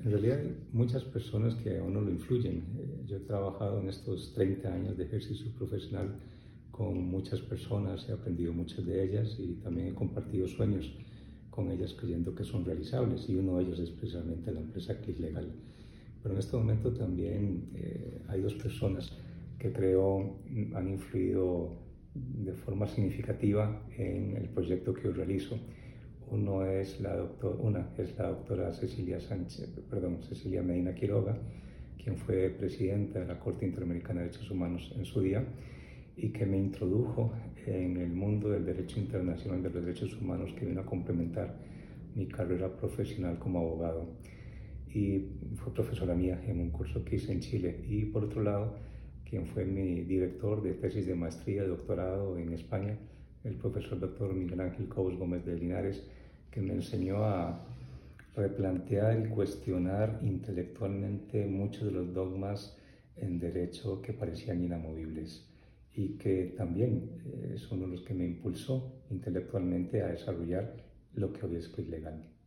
En realidad hay muchas personas que a uno lo influyen. Yo he trabajado en estos 30 años de ejercicio profesional con muchas personas, he aprendido muchas de ellas y también he compartido sueños con ellas creyendo que son realizables, y uno de ellos es precisamente la empresa Click Legal. Pero en este momento también hay dos personas que creo han influido de forma significativa en el proyecto que hoy realizo. Una es la doctora Cecilia Medina Quiroga, quien fue presidenta de la Corte Interamericana de Derechos Humanos en su día y que me introdujo en el mundo del derecho internacional de los derechos humanos, que vino a complementar mi carrera profesional como abogado. Y fue profesora mía en un curso que hice en Chile. Y por otro lado, quien fue mi director de tesis de maestría y doctorado en España, el profesor doctor Miguel Ángel Cobos Gómez de Linares, que me enseñó a replantear y cuestionar intelectualmente muchos de los dogmas en derecho que parecían inamovibles, y que también es uno de los que me impulsó intelectualmente a desarrollar lo que hoy es Click Legal.